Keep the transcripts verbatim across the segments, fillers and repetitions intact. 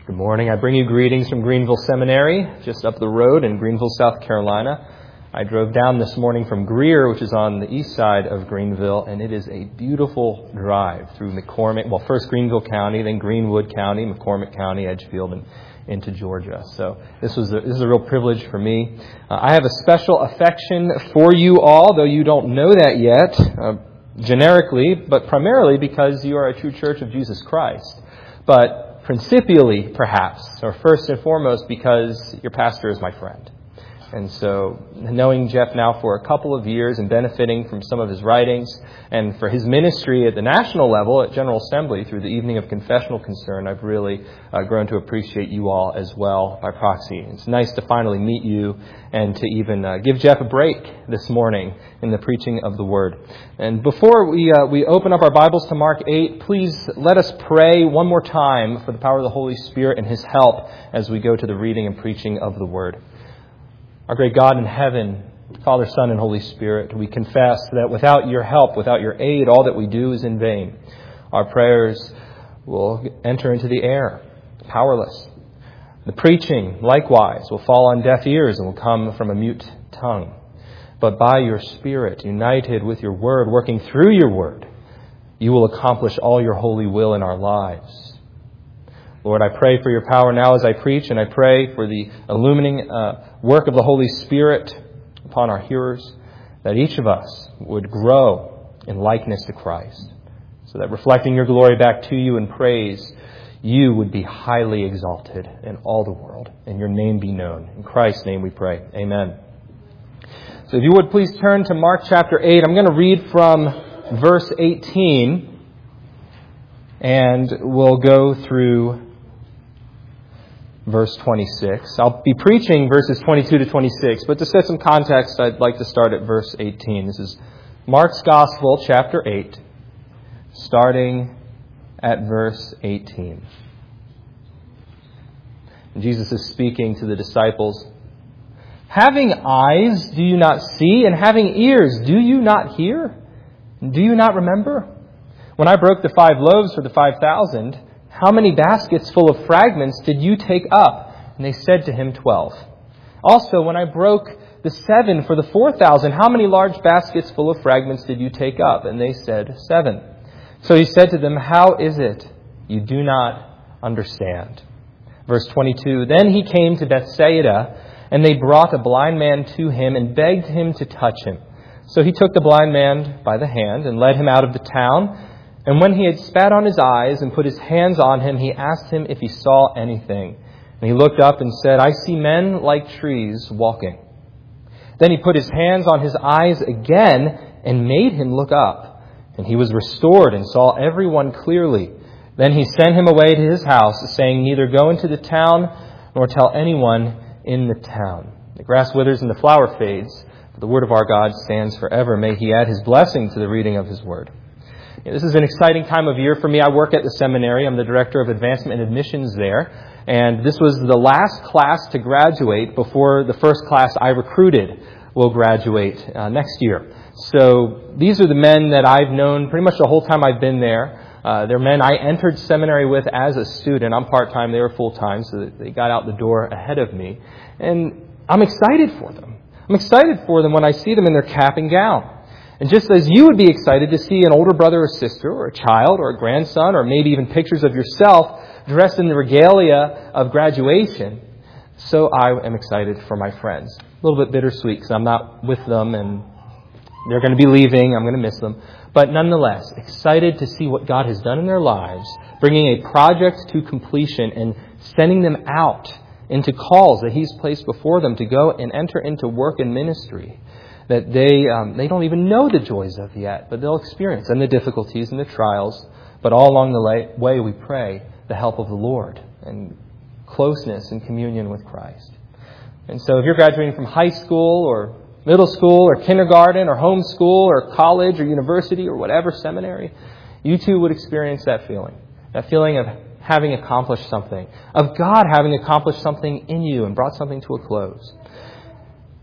Good morning. I bring you greetings from Greenville Seminary, just up the road in Greenville, South Carolina. I drove down this morning from Greer, which is on the east side of Greenville, and it is a beautiful drive through McCormick, well, first Greenville County, then Greenwood County, McCormick County, Edgefield, and into Georgia. So this was a, this is a real privilege for me. Uh, I have a special affection for you all, though you don't know that yet, uh, generically, but primarily because you are a true church of Jesus Christ. But principially, perhaps, or first and foremost, because your pastor is my friend. And so, knowing Jeff now for a couple of years and benefiting from some of his writings and for his ministry at the national level at General Assembly through the Evening of Confessional Concern, I've really uh, grown to appreciate you all as well by proxy. It's nice to finally meet you and to even uh, give Jeff a break this morning in the preaching of the Word. And before we uh, we open up our Bibles to Mark eight, please let us pray one more time for the power of the Holy Spirit and His help as we go to the reading and preaching of the Word. Our great God in heaven, Father, Son, and Holy Spirit, we confess that without your help, without your aid, all that we do is in vain. Our prayers will enter into the air, powerless. The preaching, likewise, will fall on deaf ears and will come from a mute tongue. But by your Spirit, united with your Word, working through your Word, you will accomplish all your holy will in our lives. Lord, I pray for your power now as I preach, and I pray for the illumining uh, work of the Holy Spirit upon our hearers, that each of us would grow in likeness to Christ, so that reflecting your glory back to you in praise, you would be highly exalted in all the world, and your name be known. In Christ's name we pray. Amen. So if you would please turn to Mark chapter eight. I'm going to read from verse eighteen, and we'll go through verse twenty-six. I'll be preaching verses twenty-two to twenty-six, but to set some context, I'd like to start at verse eighteen. This is Mark's Gospel, chapter eight, starting at verse eighteen. Jesus is speaking to the disciples. Having eyes, do you not see? And having ears, do you not hear? Do you not remember? When I broke the five loaves for the five thousand, how many baskets full of fragments did you take up? And they said to him, twelve. Also, when I broke the seven for the four thousand, how many large baskets full of fragments did you take up? And they said, seven. So he said to them, how is it you do not understand? Verse twenty-two, then he came to Bethsaida, and they brought a blind man to him and begged him to touch him. So he took the blind man by the hand and led him out of the town. And when he had spat on his eyes and put his hands on him, he asked him if he saw anything. And he looked up and said, I see men like trees walking. Then he put his hands on his eyes again and made him look up. And he was restored and saw everyone clearly. Then he sent him away to his house, saying, neither go into the town nor tell anyone in the town. The grass withers and the flower fades, but the word of our God stands forever. May he add his blessing to the reading of his word. This is an exciting time of year for me. I work at the seminary. I'm the director of advancement and admissions there. And this was the last class to graduate before the first class I recruited will graduate uh, next year. So these are the men that I've known pretty much the whole time I've been there. Uh, they're men I entered seminary with as a student. I'm part-time. They were full-time, so they got out the door ahead of me. And I'm excited for them. I'm excited for them when I see them in their cap and gown. And just as you would be excited to see an older brother or sister or a child or a grandson or maybe even pictures of yourself dressed in the regalia of graduation, so I am excited for my friends. A little bit bittersweet because I'm not with them and they're going to be leaving. I'm going to miss them. But nonetheless, excited to see what God has done in their lives, bringing a project to completion and sending them out into calls that He's placed before them to go and enter into work and ministry that they um, they don't even know the joys of yet, but they'll experience, and the difficulties and the trials. But all along the way, we pray the help of the Lord and closeness and communion with Christ. And so if you're graduating from high school or middle school or kindergarten or homeschool or college or university or whatever seminary, you too would experience that feeling, that feeling of having accomplished something, of God having accomplished something in you and brought something to a close.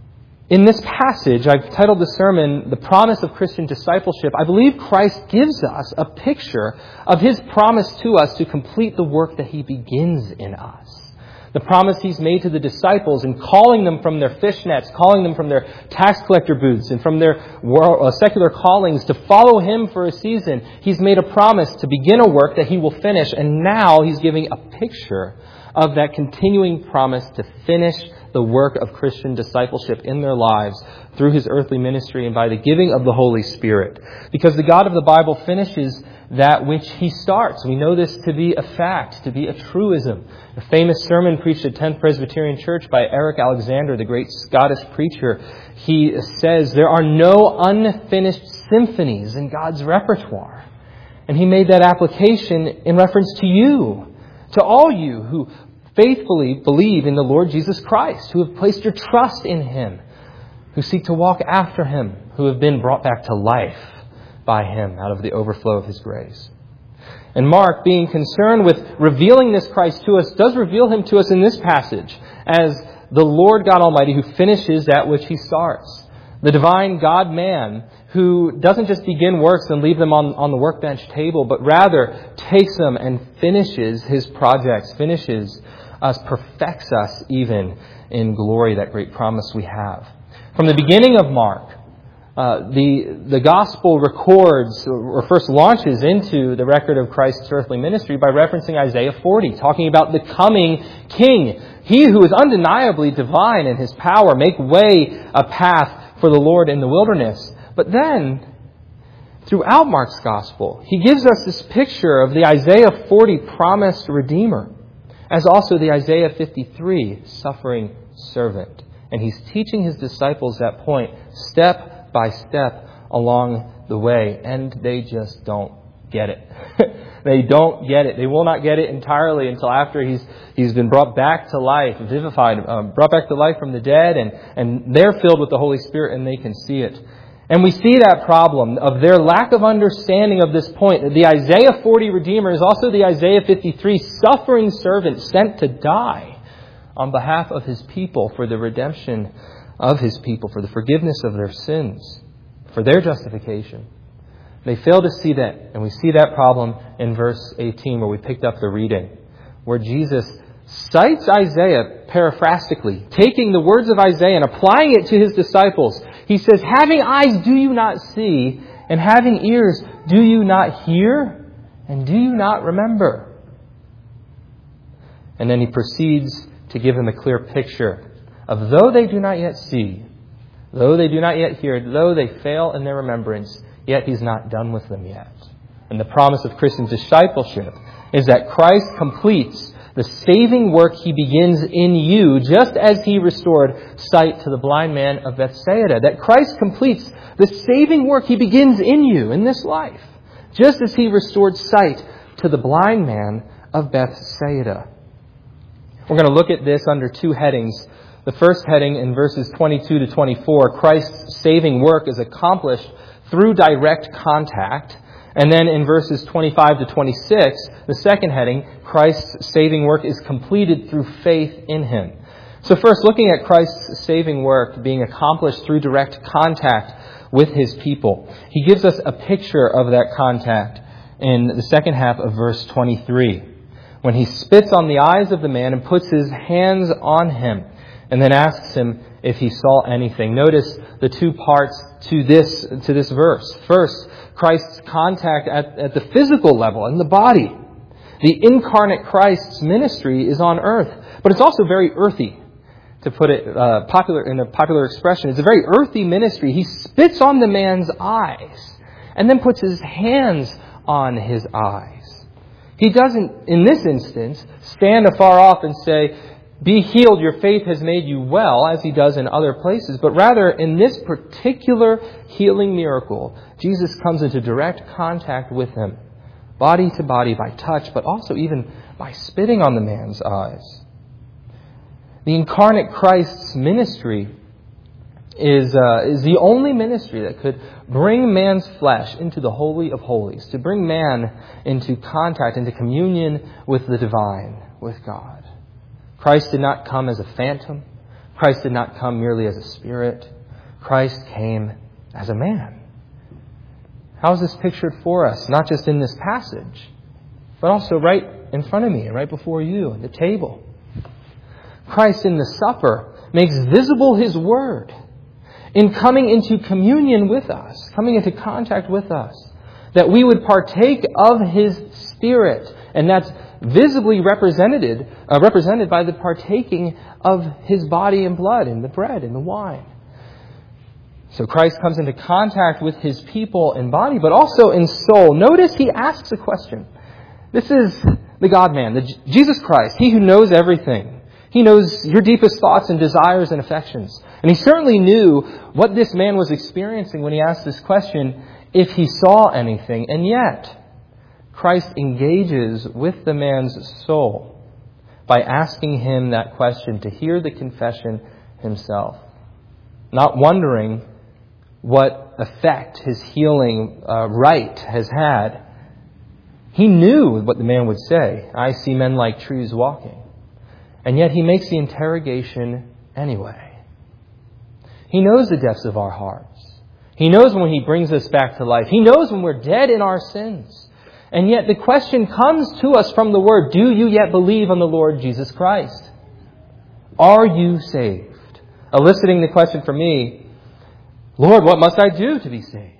In this passage, I've titled the sermon, The Promise of Christian Discipleship. I believe Christ gives us a picture of His promise to us to complete the work that He begins in us. The promise He's made to the disciples in calling them from their fishnets, calling them from their tax collector booths and from their world, uh, secular callings to follow Him for a season. He's made a promise to begin a work that He will finish. And now He's giving a picture of that continuing promise to finish the work of Christian discipleship in their lives through His earthly ministry and by the giving of the Holy Spirit. Because the God of the Bible finishes that which He starts. We know this to be a fact, to be a truism. A famous sermon preached at tenth Presbyterian Church by Eric Alexander, the great Scottish preacher, he says, there are no unfinished symphonies in God's repertoire. And he made that application in reference to you, to all you who faithfully believe in the Lord Jesus Christ, who have placed your trust in Him, who seek to walk after Him, who have been brought back to life by Him out of the overflow of His grace. And Mark, being concerned with revealing this Christ to us, does reveal Him to us in this passage as the Lord God Almighty who finishes that which He starts. The divine God-man who doesn't just begin works and leave them on, on the workbench table, but rather takes them and finishes His projects, finishes us, perfects us even in glory, that great promise we have. From the beginning of Mark, uh, the, the gospel records or first launches into the record of Christ's earthly ministry by referencing Isaiah forty, talking about the coming King. He who is undeniably divine in His power, make way a path for the Lord in the wilderness. But then, throughout Mark's gospel, he gives us this picture of the Isaiah forty promised Redeemer, as also the Isaiah fifty-three suffering servant. And he's teaching his disciples that point step by step along the way. And they just don't get it. They don't get it. They will not get it entirely until after he's he's been brought back to life, vivified, um, brought back to life from the dead, and, and they're filled with the Holy Spirit and they can see it. And we see that problem of their lack of understanding of this point. The Isaiah forty Redeemer is also the Isaiah fifty-three suffering servant sent to die on behalf of His people for the redemption of His people, for the forgiveness of their sins, for their justification. They fail to see that, and we see that problem in verse eighteen where we picked up the reading, where Jesus cites Isaiah paraphrastically, taking the words of Isaiah and applying it to His disciples. He says, having eyes do you not see, and having ears do you not hear, and do you not remember? And then he proceeds to give them a clear picture of though they do not yet see, though they do not yet hear, though they fail in their remembrance, yet He's not done with them yet. And the promise of Christian discipleship is that Christ completes the saving work He begins in you, just as He restored sight to the blind man of Bethsaida. That Christ completes the saving work He begins in you in this life, just as He restored sight to the blind man of Bethsaida. We're going to look at this under two headings. The first heading in verses twenty-two to twenty-four, Christ's saving work is accomplished through direct contact. And then in verses twenty-five to twenty-six, the second heading, Christ's saving work is completed through faith in Him. So first, looking at Christ's saving work being accomplished through direct contact with His people, He gives us a picture of that contact in the second half of verse twenty-three, when He spits on the eyes of the man and puts His hands on him, and then asks him if he saw anything. Notice the two parts to this to this verse. First, Christ's contact at, at the physical level, in the body. The incarnate Christ's ministry is on earth, but it's also very earthy, to put it uh, popular in a popular expression. It's a very earthy ministry. He spits on the man's eyes and then puts His hands on his eyes. He doesn't, in this instance, stand afar off and say, "Be healed, your faith has made you well," as He does in other places. But rather, in this particular healing miracle, Jesus comes into direct contact with him, body to body, by touch, but also even by spitting on the man's eyes. The incarnate Christ's ministry is, uh, is the only ministry that could bring man's flesh into the Holy of Holies, to bring man into contact, into communion with the divine, with God. Christ did not come as a phantom. Christ did not come merely as a spirit. Christ came as a man. How is this pictured for us? Not just in this passage, but also right in front of me, right before you at the table. Christ in the supper makes visible His Word in coming into communion with us, coming into contact with us, that we would partake of His Spirit. And that's visibly represented, uh, represented by the partaking of His body and blood in the bread and the wine. So Christ comes into contact with His people in body, but also in soul. Notice He asks a question. This is the God-man, the Jesus Christ, He who knows everything. He knows your deepest thoughts and desires and affections. And He certainly knew what this man was experiencing when He asked this question, if he saw anything. And yet, Christ engages with the man's soul by asking him that question to hear the confession himself. Not wondering what effect his healing uh, rite has had. He knew what the man would say. I see men like trees walking. And yet He makes the interrogation anyway. He knows the depths of our hearts. He knows when He brings us back to life. He knows when we're dead in our sins. And yet the question comes to us from the Word, do you yet believe on the Lord Jesus Christ? Are you saved? Eliciting the question for me, Lord, what must I do to be saved?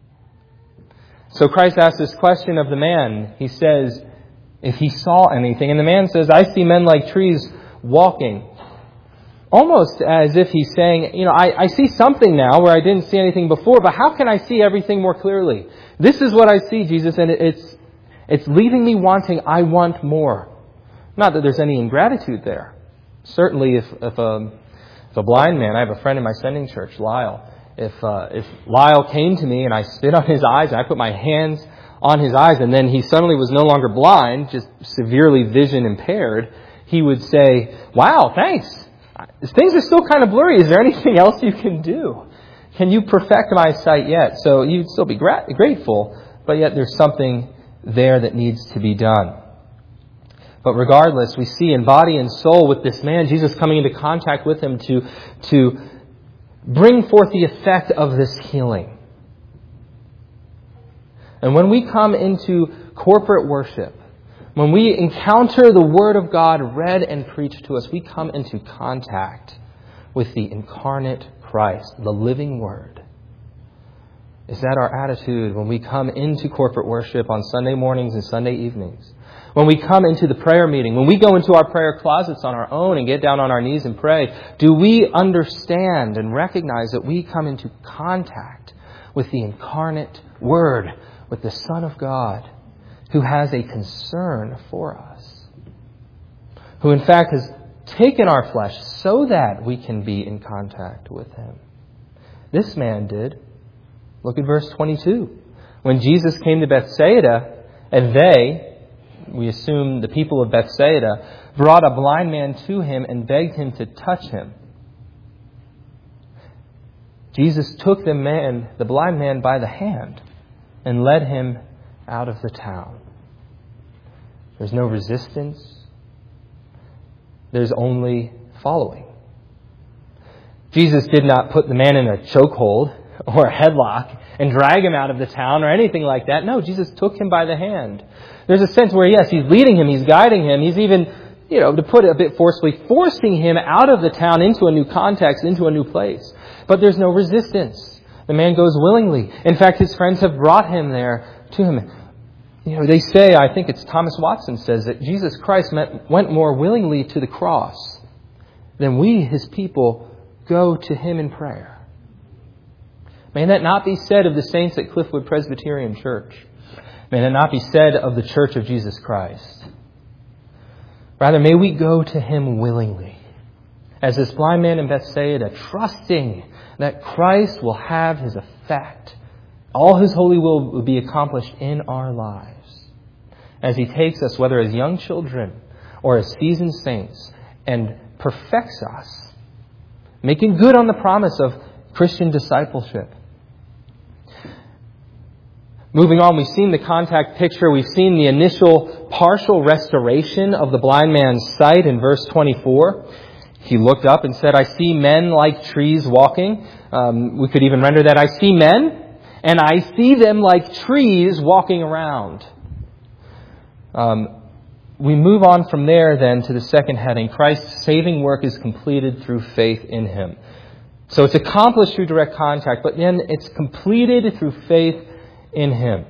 So Christ asks this question of the man. He says, if he saw anything. And the man says, I see men like trees walking. Almost as if he's saying, you know, I, I see something now where I didn't see anything before, but how can I see everything more clearly? This is what I see, Jesus, and it's it's leaving me wanting, I want more. Not that there's any ingratitude there. Certainly if, if, a, if a blind man, I have a friend in my sending church, Lyle, if uh, if Lyle came to me and I spit on his eyes and I put my hands on his eyes and then he suddenly was no longer blind, just severely vision impaired, he would say, wow, thanks. Things are still kind of blurry. Is there anything else you can do? Can you perfect my sight yet? So you'd still be gra- grateful, but yet there's something there that needs to be done. But regardless, we see in body and soul with this man, Jesus coming into contact with him to, to bring forth the effect of this healing. And when we come into corporate worship, when we encounter the Word of God read and preached to us, we come into contact with the incarnate Christ, the living Word. Is that our attitude when we come into corporate worship on Sunday mornings and Sunday evenings? When we come into the prayer meeting, when we go into our prayer closets on our own and get down on our knees and pray, do we understand and recognize that we come into contact with the incarnate Word, with the Son of God, who has a concern for us, who in fact has taken our flesh so that we can be in contact with Him? This man did. Look at verse twenty-two. When Jesus came to Bethsaida, and they, we assume the people of Bethsaida, brought a blind man to Him and begged Him to touch Him. Jesus took the man, the blind man, by the hand and led him out of the town. There's no resistance. There's only following. Jesus did not put the man in a chokehold or a headlock and drag him out of the town or anything like that. No, Jesus took him by the hand. There's a sense where, yes, He's leading him, He's guiding him, He's even, you know, to put it a bit forcefully, forcing him out of the town into a new context, into a new place. But there's no resistance. The man goes willingly. In fact, his friends have brought him there to him. You know, they say, I think it's Thomas Watson says, that Jesus Christ met, went more willingly to the cross than we, His people, go to Him in prayer. May that not be said of the saints at Cliffwood Presbyterian Church. May that not be said of the Church of Jesus Christ. Rather, may we go to Him willingly. As this blind man in Bethsaida, trusting that Christ will have His effect. All His holy will will be accomplished in our lives. As He takes us, whether as young children or as seasoned saints, and perfects us, making good on the promise of Christian discipleship. Moving on, we've seen the contact picture. We've seen the initial partial restoration of the blind man's sight in verse twenty-four. He looked up and said, I see men like trees walking. Um, we could even render that, I see men, and I see them like trees walking around. Um, we move on from there then to the second heading. Christ's saving work is completed through faith in Him. So it's accomplished through direct contact, but then it's completed through faith in Him.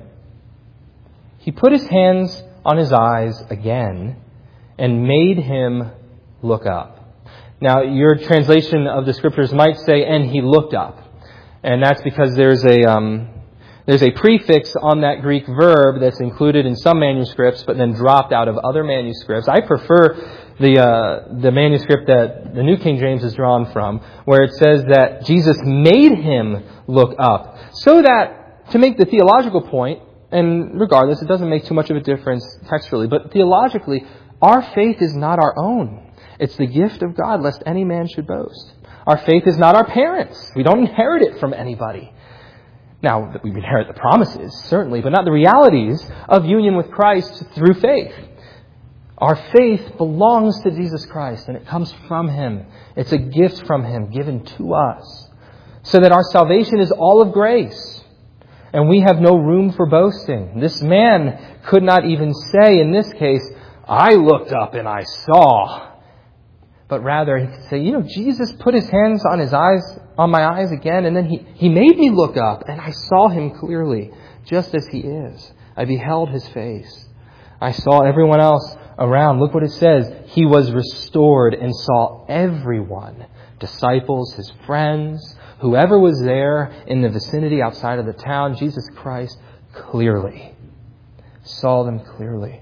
He put His hands on his eyes again and made him look up. Now, your translation of the Scriptures might say, and he looked up. And that's because there's a um, there's a prefix on that Greek verb that's included in some manuscripts, but then dropped out of other manuscripts. I prefer the uh, the manuscript that the New King James is drawn from, where it says that Jesus made him look up. So that, to make the theological point, and regardless, it doesn't make too much of a difference textually, but theologically, our faith is not our own. It's the gift of God, lest any man should boast. Our faith is not our parents'. We don't inherit it from anybody. Now, we inherit the promises, certainly, but not the realities of union with Christ through faith. Our faith belongs to Jesus Christ, and it comes from Him. It's a gift from Him given to us, so that our salvation is all of grace, and we have no room for boasting. This man could not even say, in this case, I looked up and I saw. But rather, he could say, you know, Jesus put His hands on his eyes, on my eyes again, and then he, he made me look up, and I saw Him clearly, just as He is. I beheld His face. I saw everyone else around. Look what it says. He was restored and saw everyone, disciples, His friends, whoever was there in the vicinity outside of the town, Jesus Christ clearly. Saw them clearly.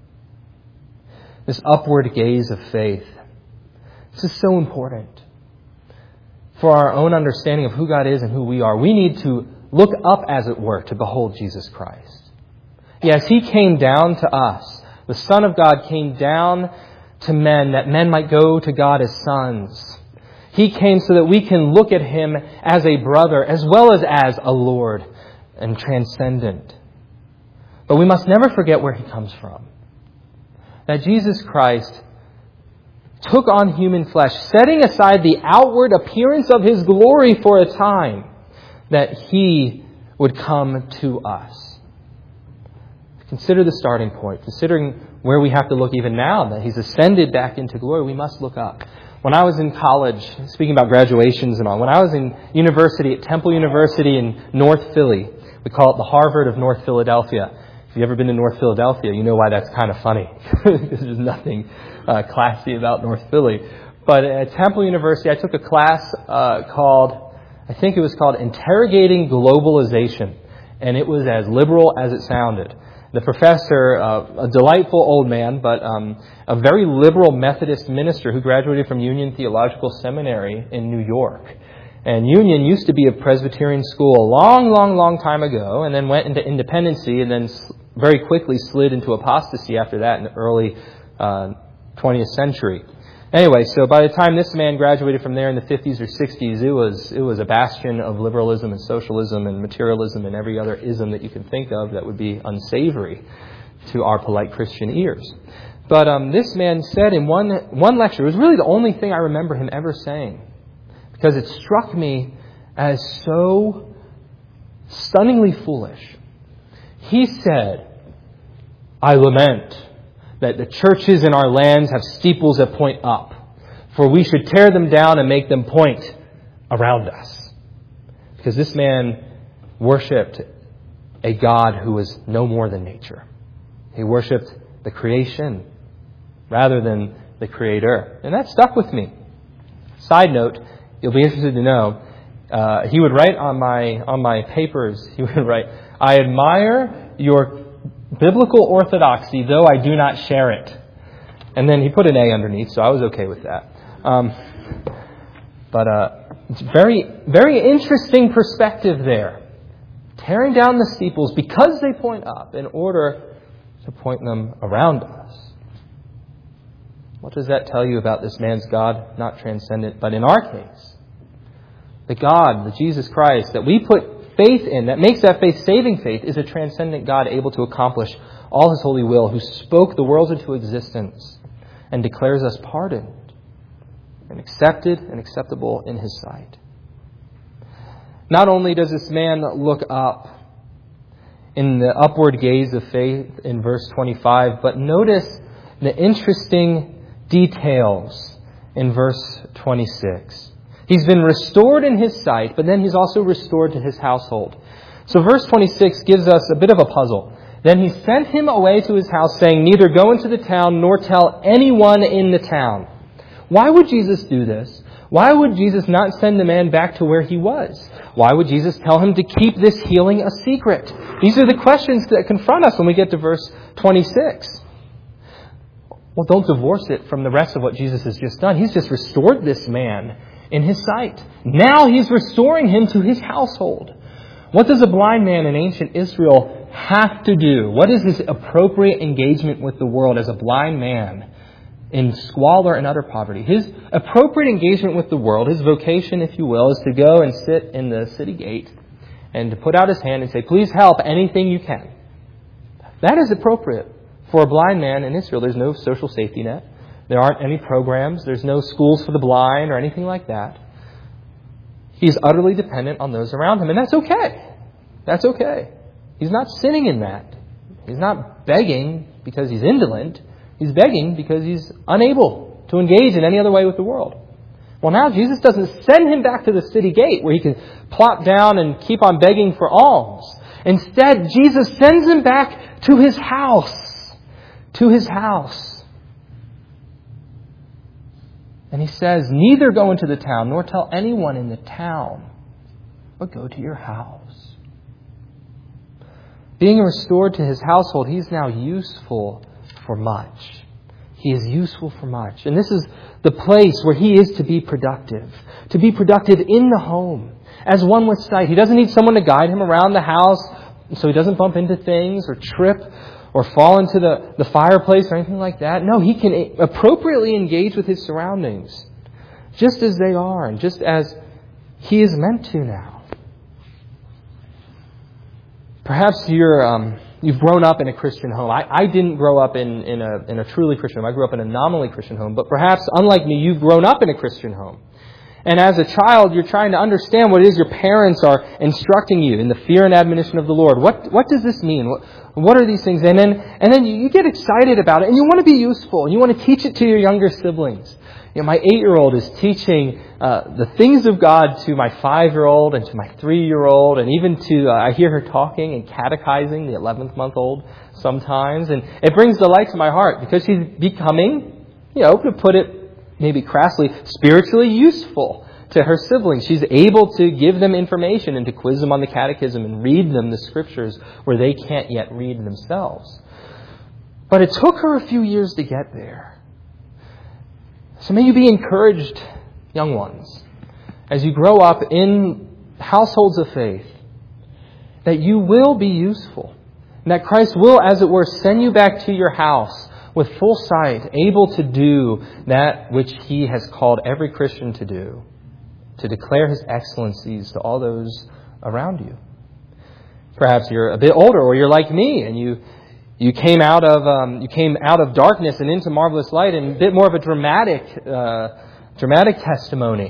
This upward gaze of faith. This is so important. For our own understanding of who God is and who we are, we need to look up, as it were, to behold Jesus Christ. Yes, He came down to us. The Son of God came down to men, that men might go to God as sons. He came so that we can look at Him as a brother, as well as as a Lord and transcendent. But we must never forget where He comes from. That Jesus Christ took on human flesh, setting aside the outward appearance of His glory for a time, that He would come to us. Consider the starting point. Considering where we have to look even now, that He's ascended back into glory, we must look up. When I was in college, speaking about graduations and all, when I was in university at Temple University in North Philly, we call it the Harvard of North Philadelphia. If you've ever been to North Philadelphia, you know why that's kind of funny. Because there's nothing uh, classy about North Philly. But at Temple University, I took a class uh, called, I think it was called Interrogating Globalization. And it was as liberal as it sounded. The professor, uh, a delightful old man, but um, a very liberal Methodist minister who graduated from Union Theological Seminary in New York. And Union used to be a Presbyterian school a long, long, long time ago, and then went into independency, and then very quickly slid into apostasy after that in the early uh, twentieth century. Anyway, so by the time this man graduated from there in the fifties or sixties, it was it was a bastion of liberalism and socialism and materialism and every other ism that you can think of that would be unsavory to our polite Christian ears. But um, this man said in one one lecture, it was really the only thing I remember him ever saying, because it struck me as so stunningly foolish. He said, I lament that the churches in our lands have steeples that point up, for we should tear them down and make them point around us. Because this man worshipped a God who was no more than nature. He worshipped the creation rather than the Creator. And that stuck with me. Side note, you'll be interested to know, uh, he would write on my on my papers, he would write, I admire your biblical orthodoxy, though I do not share it. And then he put an A underneath, so I was okay with that. Um, but uh, it's very, very interesting perspective there. Tearing down the steeples because they point up in order to point them around us. What does that tell you about this man's God? Not transcendent, but in our case, the God, the Jesus Christ, that we put faith in, that makes that faith saving faith, is a transcendent God able to accomplish all His holy will, who spoke the worlds into existence and declares us pardoned. and accepted and acceptable in His sight. Not only does this man look up in the upward gaze of faith in verse twenty-five, but notice the interesting details in verse twenty-six. He's been restored in his sight, but then he's also restored to his household. So verse twenty-six gives us a bit of a puzzle. Then he sent him away to his house, saying, "Neither go into the town, nor tell anyone in the town." Why would Jesus do this? Why would Jesus not send the man back to where he was? Why would Jesus tell him to keep this healing a secret? These are the questions that confront us when we get to verse twenty-six. Well, don't divorce it from the rest of what Jesus has just done. He's just restored this man in his sight. Now he's restoring him to his household. What does a blind man in ancient Israel have to do? What is his appropriate engagement with the world as a blind man in squalor and utter poverty? His appropriate engagement with the world, his vocation, if you will, is to go and sit in the city gate and to put out his hand and say, "Please help anything you can." That is appropriate for a blind man in Israel. There's no social safety net. There aren't any programs. There's no schools for the blind or anything like that. He's utterly dependent on those around him. And that's okay. That's okay. He's not sinning in that. He's not begging because he's indolent. He's begging because he's unable to engage in any other way with the world. Well, now Jesus doesn't send him back to the city gate where he can plop down and keep on begging for alms. Instead, Jesus sends him back to his house. To his house. And he says, "Neither go into the town, nor tell anyone in the town, but go to your house." Being restored to his household, he's now useful for much. He is useful for much. And this is the place where he is to be productive. To be productive in the home, as one with sight. He doesn't need someone to guide him around the house so he doesn't bump into things or trip or fall into the, the fireplace or anything like that. No, he can appropriately engage with his surroundings just as they are and just as he is meant to now. Perhaps you're, um, you've grown up in a Christian home. I, I didn't grow up in, in, a, in a truly Christian home. I grew up in a nominally Christian home. But perhaps, unlike me, you've grown up in a Christian home. And as a child, you're trying to understand what it is your parents are instructing you in the fear and admonition of the Lord. What what does this mean? What, what are these things? And then and then you get excited about it, and you want to be useful, and you want to teach it to your younger siblings. You know, my eight-year-old is teaching uh, the things of God to my five-year-old and to my three-year-old, and even to, uh, I hear her talking and catechizing the eleventh-month-old sometimes. And it brings delight to my heart because she's becoming, you know, to put it maybe crassly, spiritually useful to her siblings. She's able to give them information and to quiz them on the catechism and read them the scriptures where they can't yet read themselves. But it took her a few years to get there. So may you be encouraged, young ones, as you grow up in households of faith, that you will be useful. And that Christ will, as it were, send you back to your house with full sight, able to do that which He has called every Christian to do, to declare His excellencies to all those around you. Perhaps you're a bit older, or you're like me, and you you came out of um, you came out of darkness and into marvelous light, and a bit more of a dramatic uh, dramatic testimony.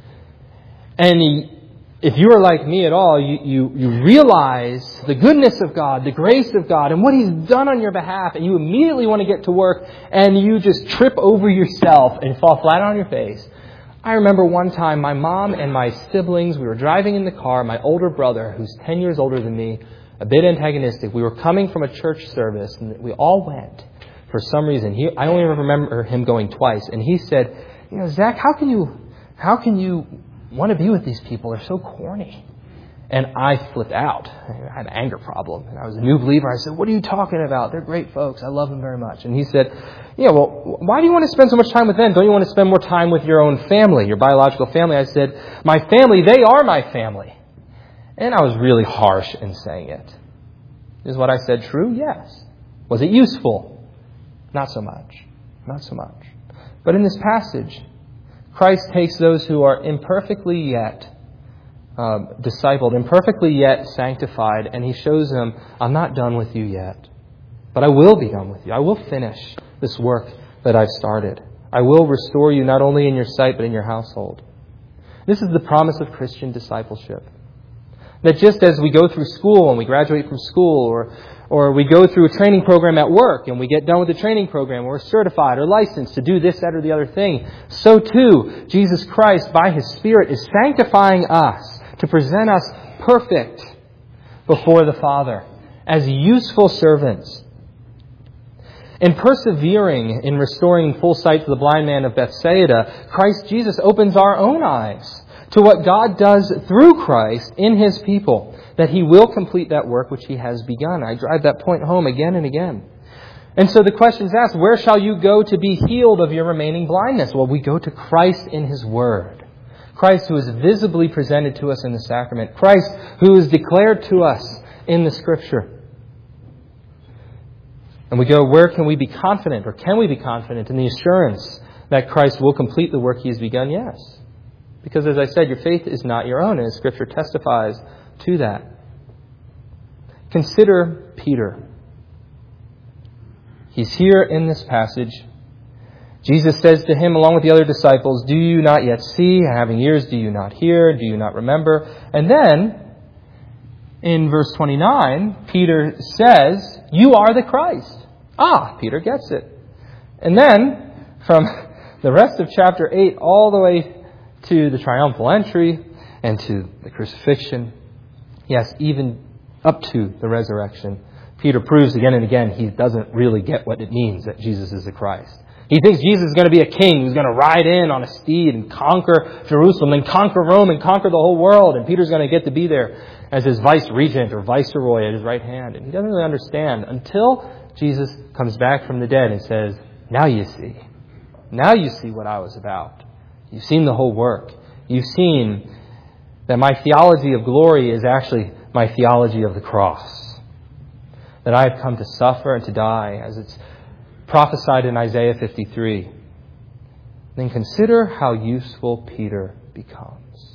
And if you are like me at all, you, you, you realize the goodness of God, the grace of God, and what He's done on your behalf, and you immediately want to get to work, and you just trip over yourself and fall flat on your face. I remember one time my mom and my siblings, we were driving in the car, my older brother, who's ten years older than me, a bit antagonistic. We were coming from a church service, and we all went for some reason. He, I only remember him going twice, and he said, you know, Zach, how can you, how can you want to be with these people? They're so corny. And I flipped out. I had an anger problem. And I was a new believer. I said, what are you talking about? They're great folks. I love them very much. And he said, yeah, well, why do you want to spend so much time with them? Don't you want to spend more time with your own family, your biological family? I said, my family, they are my family. And I was really harsh in saying it. Is what I said true? Yes. Was it useful? Not so much. Not so much. But in this passage, Christ takes those who are imperfectly yet uh, discipled, imperfectly yet sanctified, and He shows them, I'm not done with you yet, but I will be done with you. I will finish this work that I've started. I will restore you not only in your sight, but in your household. This is the promise of Christian discipleship. That just as we go through school and we graduate from school, or or we go through a training program at work and we get done with the training program, we're certified or licensed to do this, that, or the other thing, so too, Jesus Christ, by His Spirit, is sanctifying us to present us perfect before the Father as useful servants. In persevering in restoring full sight to the blind man of Bethsaida, Christ Jesus opens our own eyes to what God does through Christ in His people, that He will complete that work which He has begun. I drive that point home again and again. And so the question is asked, where shall you go to be healed of your remaining blindness? Well, we go to Christ in His Word. Christ who is visibly presented to us in the sacrament. Christ who is declared to us in the Scripture. And we go, where can we be confident, or can we be confident in the assurance that Christ will complete the work He has begun? Yes. Because as I said, your faith is not your own, and Scripture testifies to that. Consider Peter. He's here in this passage. Jesus says to him, along with the other disciples, do you not yet see? Having ears, do you not hear? Do you not remember? And then, in verse twenty-nine, Peter says, you are the Christ. Ah, Peter gets it. And then, from the rest of chapter eight all the way to the triumphal entry and to the crucifixion, yes, even up to the resurrection, Peter proves again and again he doesn't really get what it means that Jesus is the Christ. He thinks Jesus is going to be a king who's going to ride in on a steed and conquer Jerusalem and conquer Rome and conquer the whole world, and Peter's going to get to be there as his vice-regent or viceroy at his right hand. And he doesn't really understand until Jesus comes back from the dead and says, now you see. Now you see what I was about. You've seen the whole work. You've seen that my theology of glory is actually my theology of the cross. That I have come to suffer and to die, as it's prophesied in Isaiah fifty-three. Then consider how useful Peter becomes.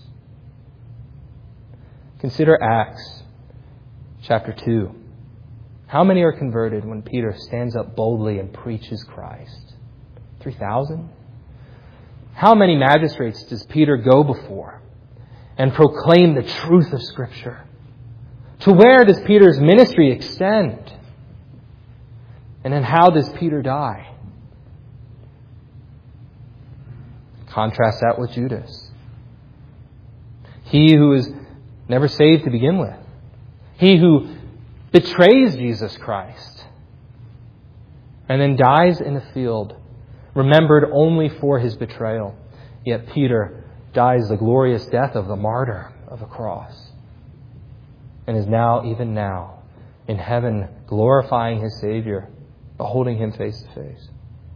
Consider Acts chapter two. How many are converted when Peter stands up boldly and preaches Christ? three thousand? How many magistrates does Peter go before and proclaim the truth of Scripture? To where does Peter's ministry extend? And then how does Peter die? Contrast that with Judas. He who is never saved to begin with. He who betrays Jesus Christ and then dies in a field, remembered only for his betrayal. Yet Peter dies the glorious death of the martyr of a cross, and is now, even now, in heaven glorifying his Savior, beholding Him face to face.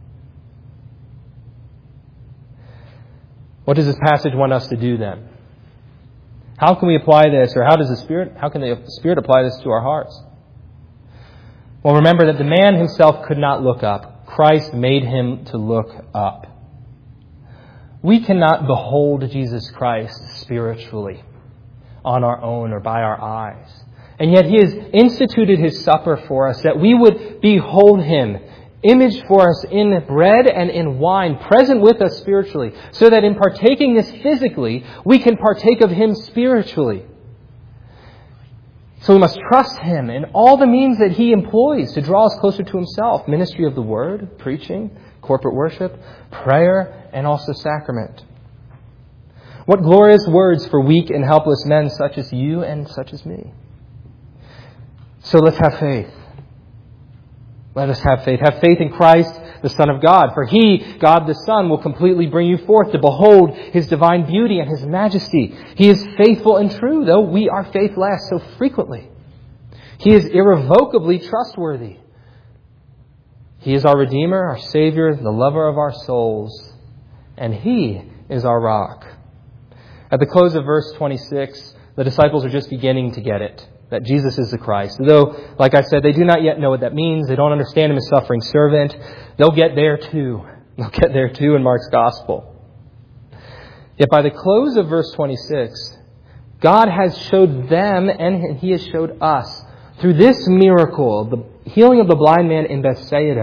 What does this passage want us to do then? How can we apply this, or how does the Spirit, how can the Spirit apply this to our hearts? Well, remember that the man himself could not look up. Christ made him to look up. We cannot behold Jesus Christ spiritually on our own or by our eyes. And yet He has instituted His supper for us, that we would behold Him, imaged for us in bread and in wine, present with us spiritually, so that in partaking this physically, we can partake of Him spiritually. So we must trust Him in all the means that He employs to draw us closer to Himself. Ministry of the Word, preaching, corporate worship, prayer, and also sacrament. What glorious words for weak and helpless men such as you and such as me. So let's have faith. Let us have faith. Have faith in Christ, the Son of God. For He, God the Son, will completely bring you forth to behold His divine beauty and His majesty. He is faithful and true, though we are faithless so frequently. He is irrevocably trustworthy. He is our Redeemer, our Savior, the lover of our souls. And He is our rock. At the close of verse twenty-six, the disciples are just beginning to get it, that Jesus is the Christ. Though, like I said, they do not yet know what that means. They don't understand Him as suffering servant. They'll get there too. They'll get there too in Mark's Gospel. Yet by the close of verse twenty-six, God has showed them and He has showed us through this miracle, the healing of the blind man in Bethsaida,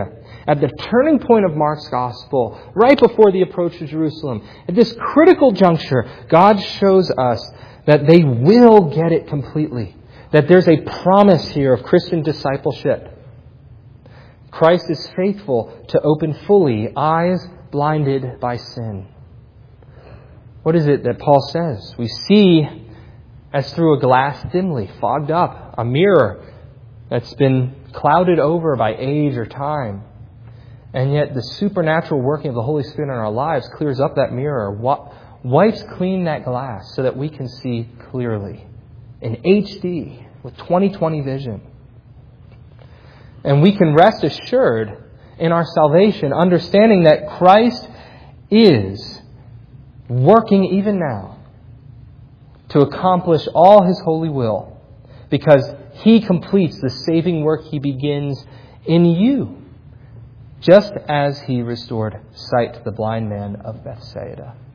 at the turning point of Mark's gospel, right before the approach to Jerusalem, at this critical juncture, God shows us that they will get it completely. That there's a promise here of Christian discipleship. Christ is faithful to open fully eyes blinded by sin. What is it that Paul says? We see as through a glass dimly, fogged up, a mirror that's been clouded over by age or time. And yet the supernatural working of the Holy Spirit in our lives clears up that mirror, wipes clean that glass so that we can see clearly in H D with twenty twenty vision. And we can rest assured in our salvation, understanding that Christ is working even now to accomplish all His holy will, because He completes the saving work He begins in you, just as He restored sight to the blind man of Bethsaida.